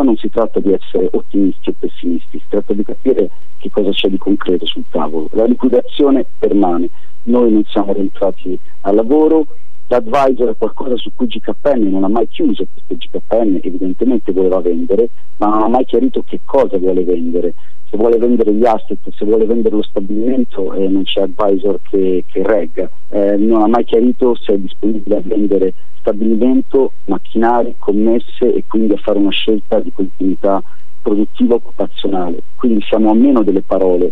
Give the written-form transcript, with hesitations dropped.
qua non si tratta di essere ottimisti o pessimisti, si tratta di capire che cosa c'è di concreto sul tavolo. La liquidazione permane, noi non siamo rientrati al lavoro, l'advisor è qualcosa su cui GKN non ha mai chiuso, perché GKN evidentemente voleva vendere, ma non ha mai chiarito che cosa vuole vendere. Se vuole vendere gli asset, se vuole vendere lo stabilimento, non c'è advisor che regga. Non ha mai chiarito se è disponibile a vendere stabilimento, macchinari, commesse e quindi a fare una scelta di continuità produttiva occupazionale. Quindi siamo a meno delle parole